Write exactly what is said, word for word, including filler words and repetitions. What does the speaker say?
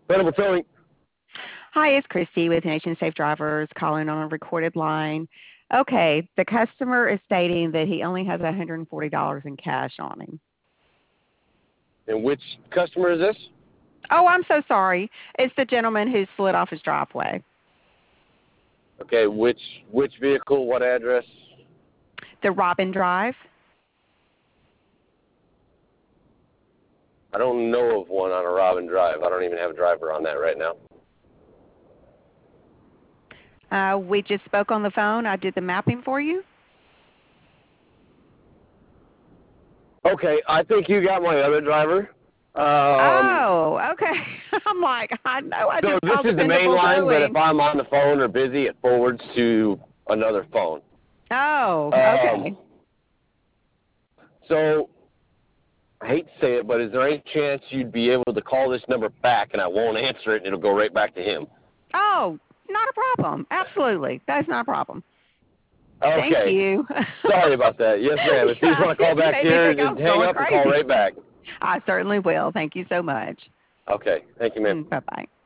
Credible Towing. Hi, it's Christy with Nation Safe Drivers calling on a recorded line. Okay, the customer is stating that he only has one hundred forty dollars in cash on him. And which customer is this? Oh, I'm so sorry. It's the gentleman who slid off his driveway. Okay, which which vehicle, what address? The Robin Drive. I don't know of one on a Robin Drive. I don't even have a driver on that right now. Uh, we just spoke on the phone. I did the mapping for you. Okay, I think you got my other driver. Um, oh, okay. I'm like, I know I so just this called is the main Dependable line, but if Towing. I'm on the phone or busy, it forwards to another phone. Oh, Um, okay. so I hate to say it, but is there any chance you'd be able to call this number back and I won't answer it and it'll go right back to him? Oh, not a problem. Absolutely. That's not a problem. Thank Okay. you. Sorry about that. Yes, ma'am. If you just Yeah, want to call you back made me here, think I just was hang going up and call crazy. right back. I certainly will. Thank you so much. Okay. Thank you, ma'am. Mm, bye-bye.